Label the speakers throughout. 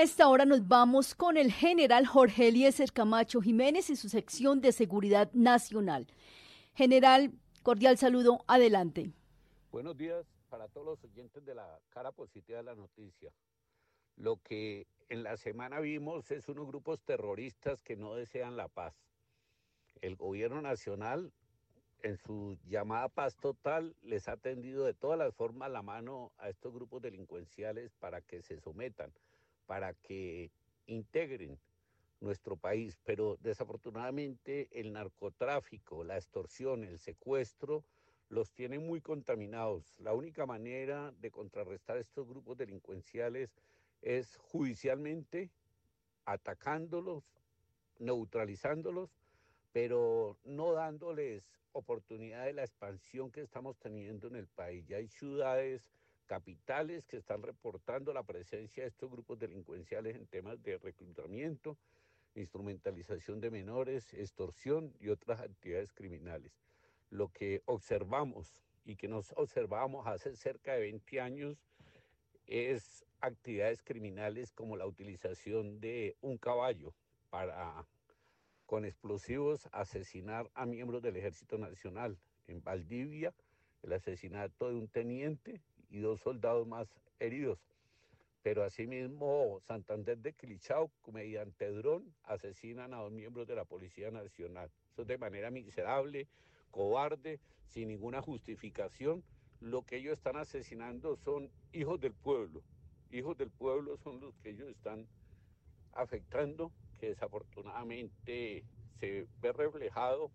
Speaker 1: esta hora nos vamos con el general Jorge Eliezer Camacho Jiménez y su sección de Seguridad Nacional. General, cordial saludo, adelante.
Speaker 2: Buenos días para todos los oyentes de la cara positiva de la noticia. Lo que en la semana vimos es unos grupos terroristas que no desean la paz. El gobierno nacional, en su llamada paz total, les ha tendido de todas las formas la mano a estos grupos delincuenciales para que se sometan, para que integren nuestro país. Pero desafortunadamente el narcotráfico, la extorsión, el secuestro, los tiene muy contaminados. La única manera de contrarrestar estos grupos delincuenciales es judicialmente atacándolos, neutralizándolos, pero no dándoles oportunidad de la expansión que estamos teniendo en el país. Ya hay ciudades capitales que están reportando la presencia de estos grupos delincuenciales en temas de reclutamiento, instrumentalización de menores, extorsión y otras actividades criminales. Lo que observamos y que nos observamos hace cerca de 20 años es actividades criminales como la utilización de un caballo para, con explosivos, asesinar a miembros del Ejército Nacional. En Valdivia, el asesinato de un teniente y 2 soldados más heridos. Pero asimismo, Santander de Quilichao, mediante dron, asesinan a 2 miembros de la Policía Nacional. Eso es de manera miserable, cobarde, sin ninguna justificación. Lo que ellos están asesinando son hijos del pueblo. Hijos del pueblo son los que ellos están afectando, que desafortunadamente se ve reflejado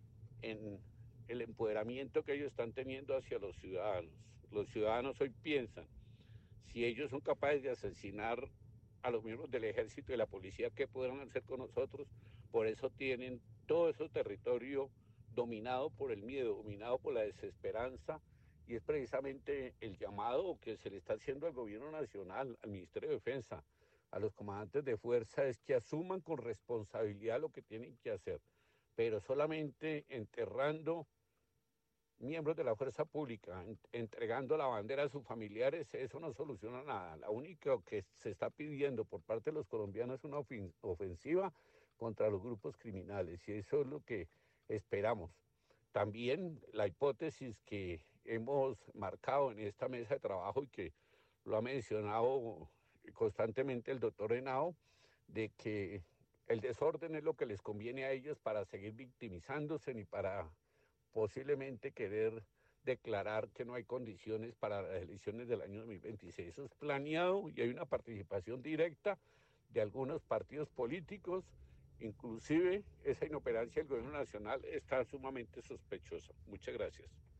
Speaker 2: en el empoderamiento que ellos están teniendo hacia los ciudadanos. Los ciudadanos hoy piensan, si ellos son capaces de asesinar a los miembros del ejército y de la policía, ¿qué podrán hacer con nosotros? Por eso tienen todo ese territorio dominado por el miedo, dominado por la desesperanza, y es precisamente el llamado que se le está haciendo al gobierno nacional, al Ministerio de Defensa, a los comandantes de fuerza, es que asuman con responsabilidad lo que tienen que hacer, pero solamente enterrando miembros de la fuerza pública, entregando la bandera a sus familiares, eso no soluciona nada. Lo único que se está pidiendo por parte de los colombianos es una ofensiva contra los grupos criminales, y eso es lo que esperamos. También la hipótesis que hemos marcado en esta mesa de trabajo y que lo ha mencionado constantemente el doctor Henao, de que el desorden es lo que les conviene a ellos para seguir victimizándose ni para posiblemente querer declarar que no hay condiciones para las elecciones del año 2026. Eso es planeado y hay una participación directa de algunos partidos políticos. Inclusive esa inoperancia del gobierno nacional está sumamente sospechosa. Muchas gracias.